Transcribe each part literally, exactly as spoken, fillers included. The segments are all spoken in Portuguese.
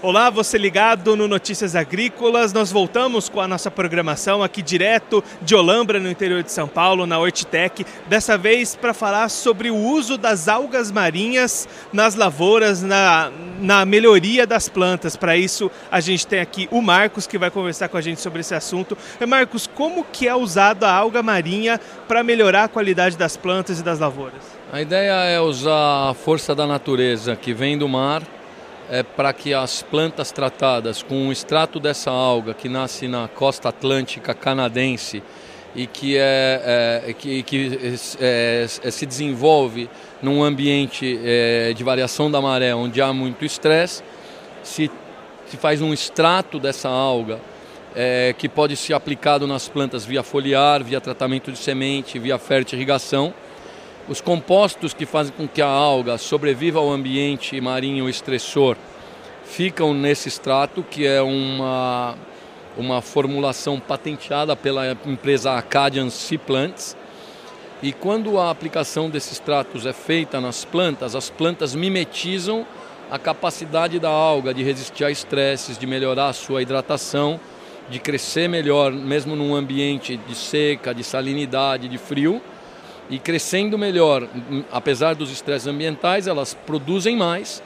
Olá, você ligado no Notícias Agrícolas. Nós voltamos com a nossa programação aqui direto de Olambra, no interior de São Paulo, na Hortitec. Dessa vez para falar sobre o uso das algas marinhas nas lavouras, na, na melhoria das plantas. Para isso, a gente tem aqui o Marcos, que vai conversar com a gente sobre esse assunto. Marcos, como que é usado a alga marinha para melhorar a qualidade das plantas e das lavouras? A ideia é usar a força da natureza que vem do mar é, para que as plantas tratadas com o extrato dessa alga que nasce na costa atlântica canadense e que, é, é, que, que é, é, se desenvolve num ambiente é, de variação da maré onde há muito estresse, se, se faz um extrato dessa alga é, que pode ser aplicado nas plantas via foliar, via tratamento de semente, via fertirrigação. Os compostos que fazem com que a alga sobreviva ao ambiente marinho estressor ficam nesse extrato, que é uma, uma formulação patenteada pela empresa Acadian Sea Plants. E quando a aplicação desses extratos é feita nas plantas, as plantas mimetizam a capacidade da alga de resistir a estresses, de melhorar a sua hidratação, de crescer melhor, mesmo num ambiente de seca, de salinidade, de frio. E crescendo melhor, apesar dos estresses ambientais, elas produzem mais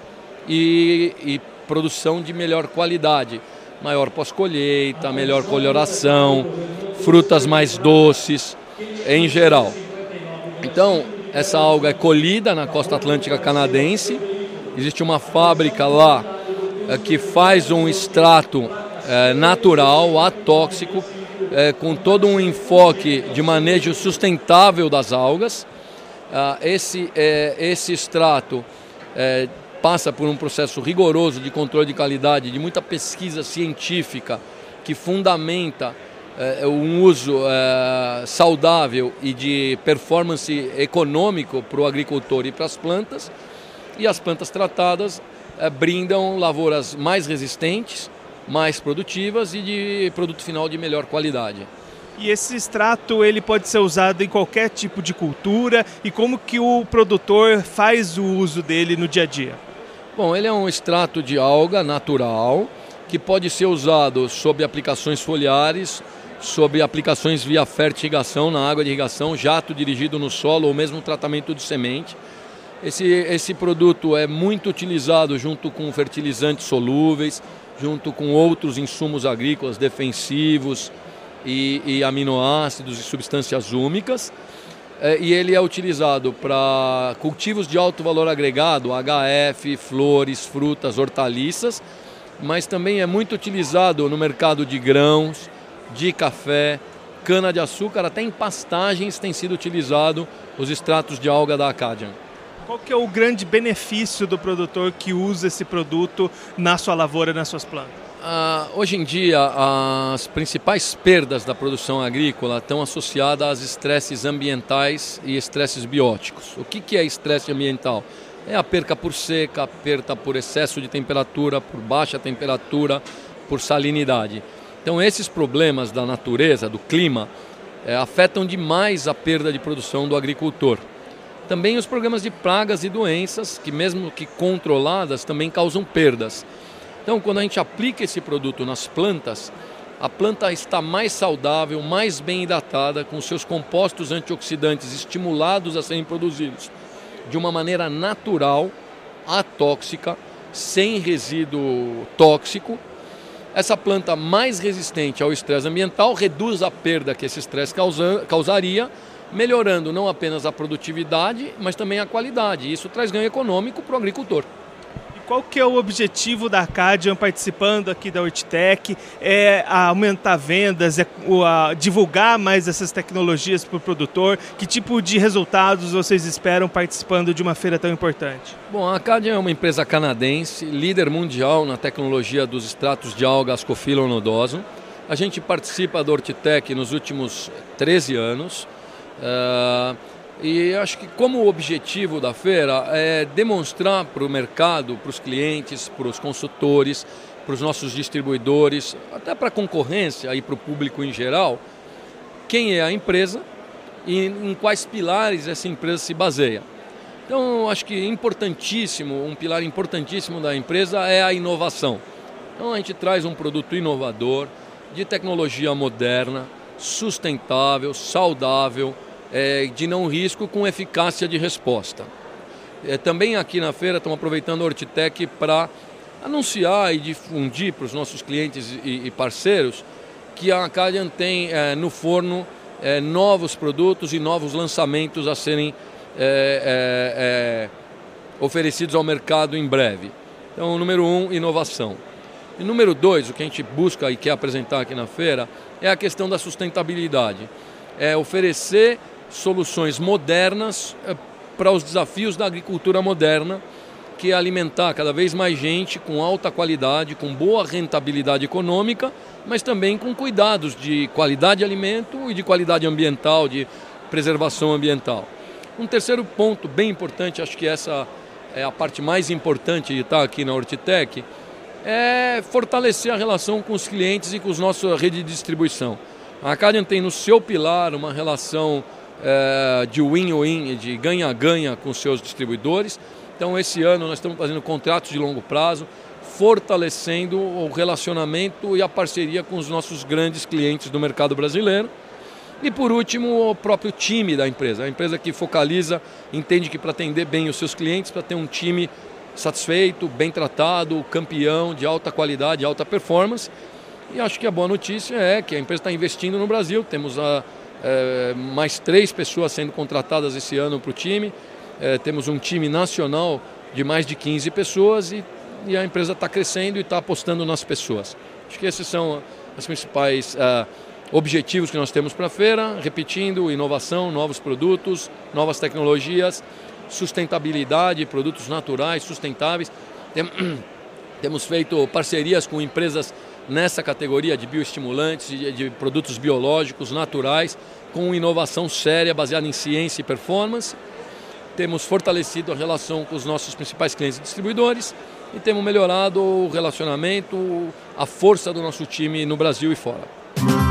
e, e produção de melhor qualidade. Maior pós-colheita, melhor coloração, frutas mais doces, em geral. Então, essa alga é colhida na costa atlântica canadense. Existe uma fábrica lá é, que faz um extrato é, natural, atóxico, É, com todo um enfoque de manejo sustentável das algas. Ah, esse, é, esse extrato é, passa por um processo rigoroso de controle de qualidade, de muita pesquisa científica que fundamenta é, um uso é, saudável e de performance econômico para o agricultor e para as plantas. E as plantas tratadas é, brindam lavouras mais resistentes, mais produtivas e de produto final de melhor qualidade. E esse extrato ele pode ser usado em qualquer tipo de cultura, e como que o produtor faz o uso dele no dia a dia? Bom, ele é um extrato de alga natural que pode ser usado sob aplicações foliares, sob aplicações via fertirrigação na água de irrigação, jato dirigido no solo ou mesmo tratamento de semente. Esse, esse produto é muito utilizado junto com fertilizantes solúveis, junto com outros insumos agrícolas defensivos e, e aminoácidos e substâncias úmicas. É, e ele é utilizado para cultivos de alto valor agregado, H F, flores, frutas, hortaliças, mas também é muito utilizado no mercado de grãos, de café, cana-de-açúcar, até em pastagens tem sido utilizado os extratos de alga da Acadian. Qual que é o grande benefício do produtor que usa esse produto na sua lavoura, nas suas plantas? Ah, hoje em dia, as principais perdas da produção agrícola estão associadas aos estresses ambientais e estresses bióticos. O que, que é estresse ambiental? É a perca por seca, a perda por excesso de temperatura, por baixa temperatura, por salinidade. Então, esses problemas da natureza, do clima, é, afetam demais a perda de produção do agricultor. Também os problemas de pragas e doenças, que mesmo que controladas, também causam perdas. Então, quando a gente aplica esse produto nas plantas, a planta está mais saudável, mais bem hidratada, com seus compostos antioxidantes estimulados a serem produzidos de uma maneira natural, atóxica, sem resíduo tóxico. Essa planta mais resistente ao estresse ambiental reduz a perda que esse estresse causa, causaria, melhorando não apenas a produtividade, mas também a qualidade. Isso traz ganho econômico para o agricultor. E qual que é o objetivo da Acadian participando aqui da Hortitec? É aumentar vendas, é divulgar mais essas tecnologias para o produtor? Que tipo de resultados vocês esperam participando de uma feira tão importante? Bom, a Acadian é uma empresa canadense, líder mundial na tecnologia dos extratos de alga Ascophyllum nodosum. A gente participa da Hortitec nos últimos treze anos. Uh, e acho que como objetivo da feira é demonstrar para o mercado, para os clientes, para os consultores, para os nossos distribuidores, até para a concorrência e para o público em geral, quem é a empresa e em quais pilares essa empresa se baseia. Então, acho que importantíssimo, um pilar importantíssimo da empresa é a inovação. Então a gente traz um produto inovador, de tecnologia moderna, sustentável, saudável, é, de não risco, com eficácia de resposta. É, também aqui na feira estamos aproveitando a Hortitec para anunciar e difundir para os nossos clientes e, e parceiros que a Acadian tem é, no forno é, novos produtos e novos lançamentos a serem é, é, é, oferecidos ao mercado em breve. Então, número um, inovação. E número dois, o que a gente busca e quer apresentar aqui na feira é a questão da sustentabilidade. É oferecer soluções modernas é, para os desafios da agricultura moderna, que é alimentar cada vez mais gente com alta qualidade, com boa rentabilidade econômica, mas também com cuidados de qualidade de alimento e de qualidade ambiental, de preservação ambiental. Um terceiro ponto bem importante, acho que essa é a parte mais importante de estar aqui na Hortitec, é fortalecer a relação com os clientes e com a nossa rede de distribuição. A Acadian tem no seu pilar uma relação é, de win-win, de ganha-ganha com os seus distribuidores. Então, esse ano nós estamos fazendo contratos de longo prazo, fortalecendo o relacionamento e a parceria com os nossos grandes clientes do mercado brasileiro. E, por último, o próprio time da empresa. A empresa que focaliza, entende que para atender bem os seus clientes, para ter um time satisfeito, bem tratado, campeão, de alta qualidade, alta performance. E acho que a boa notícia é que a empresa está investindo no Brasil. Temos a, é, mais três pessoas sendo contratadas esse ano para o time. É, temos um time nacional de mais de quinze pessoas e, e a empresa está crescendo e está apostando nas pessoas. Acho que esses são os principais uh, objetivos que nós temos para a feira. Repetindo, inovação, novos produtos, novas tecnologias, sustentabilidade, produtos naturais, sustentáveis. Tem, temos feito parcerias com empresas nessa categoria de bioestimulantes, de, de produtos biológicos, naturais, com inovação séria, baseada em ciência e performance. Temos fortalecido a relação com os nossos principais clientes e distribuidores e temos melhorado o relacionamento, a força do nosso time no Brasil e fora.